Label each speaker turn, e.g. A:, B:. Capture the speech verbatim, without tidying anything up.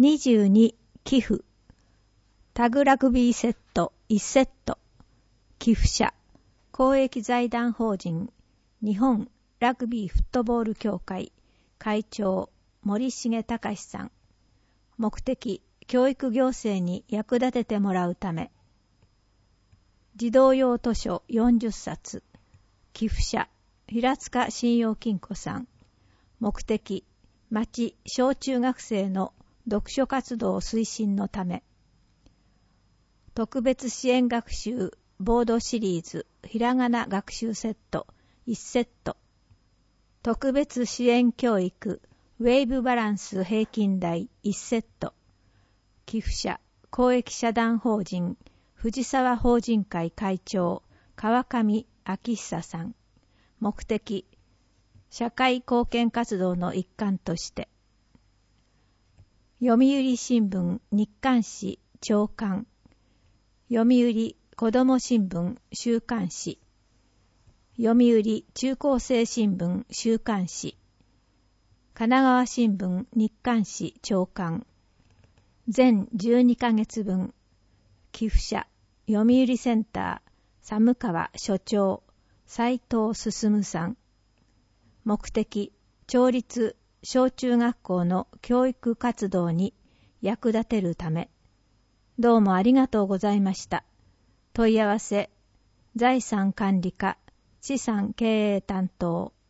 A: にじゅうに寄付タグラグビーセットいちセット寄付者公益財団法人日本ラグビーフットボール協会会長森重隆さん。目的教育行政に役立ててもらうため。児童用図書よんじゅっさつ寄付者平塚信用金庫さん。目的町小中学生の読書活動推進のため。特別支援学習ボードシリーズひらがな学習セットいちセット。特別支援教育ウェーブバランス平均台いちセット。寄付者公益社団法人藤沢法人会会長川上昭久さん。目的社会貢献活動の一環として。読売新聞日刊誌朝刊読売子ども新聞週刊誌読売中高生新聞週刊誌神奈川新聞日刊誌朝刊全じゅうにかげつぶん。寄付者読売センター寒川所長斉藤進さん。目的町立小中学校の教育活動に役立てるため。どうもありがとうございました。問い合わせ財産管理課資産経営担当